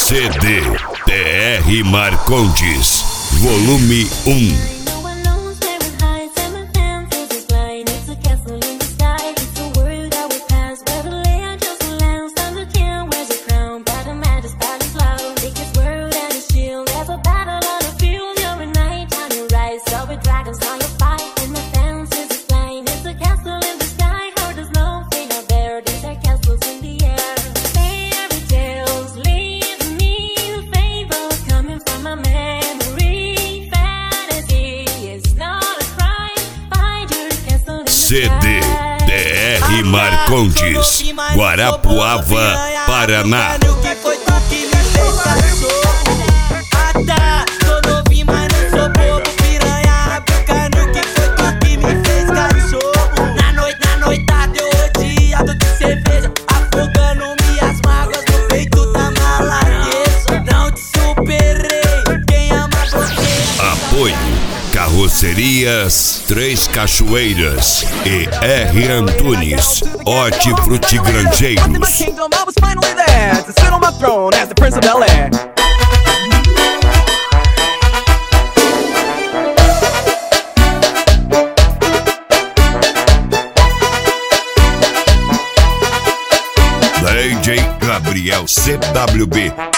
CD TR Marcondes, volume 1. CD TR Marcondes, Guarapuava, Paraná. Carrocerias Três Cachoeiras e R. Antunes, Hortifruti Grangeiros. DJ Gabriel CWB.